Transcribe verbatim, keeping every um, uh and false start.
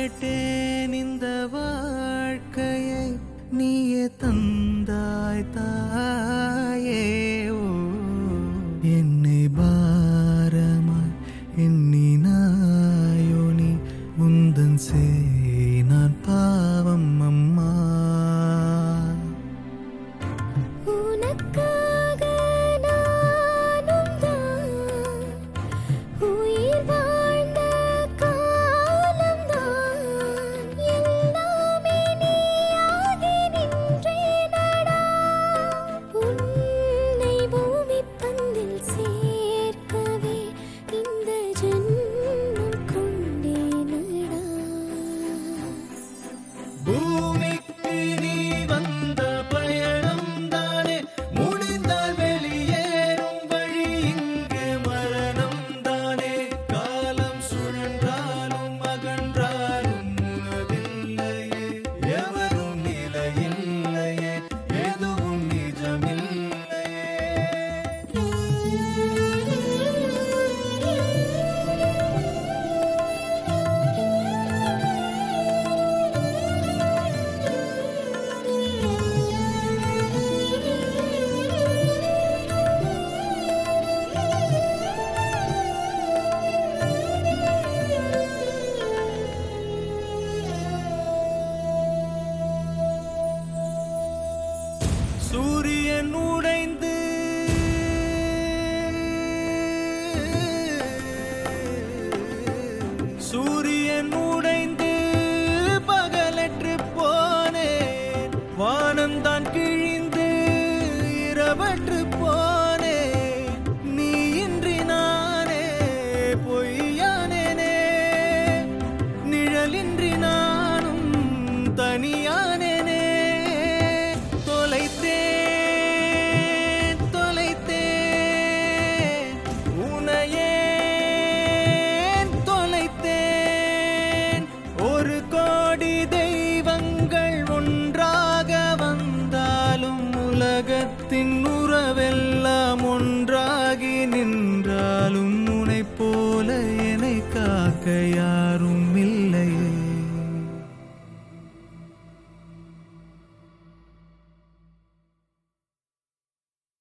கேட்டேன் இந்த வாழ்க்கையை நீயே தந்தாய் தாயே. ஓ என்னை பாரமாய் எண்ணினாயோ நீ உந்தன் செய் நான் பாவம் அம்மா. பூமிக்கு நீ வந்த பயணம் தானே முடிந்தால் வெளியேறும் வழி இங்கு மரணம் தானே. காலம் சுழன்றாலும் அகன்றாலும் உனதில்லையே, எவரும் நிலையில்லையே, எதுவும் நிஜமில்லையே. சூரியன் உடைந்து சூரியன் உடைந்து பகலற்று போனேன். வானம்தான் கிழிந்து இரவற்று போனேன். நீ இன்றி நானே பொய்யானேனே, நிழலின்றி நானும் தனியானேனே. தொலைத்தேன் தொலைத்தேன் உனையே தொலைத்தேன். ஒரு கோடி தெய்வங்கள் ஒன்றாக வந்தாலும் உலகத்தின் உறவெல்லாம் ஒன்றாகி நின்றாலும் உனைப் போல என்னை காக்க யார்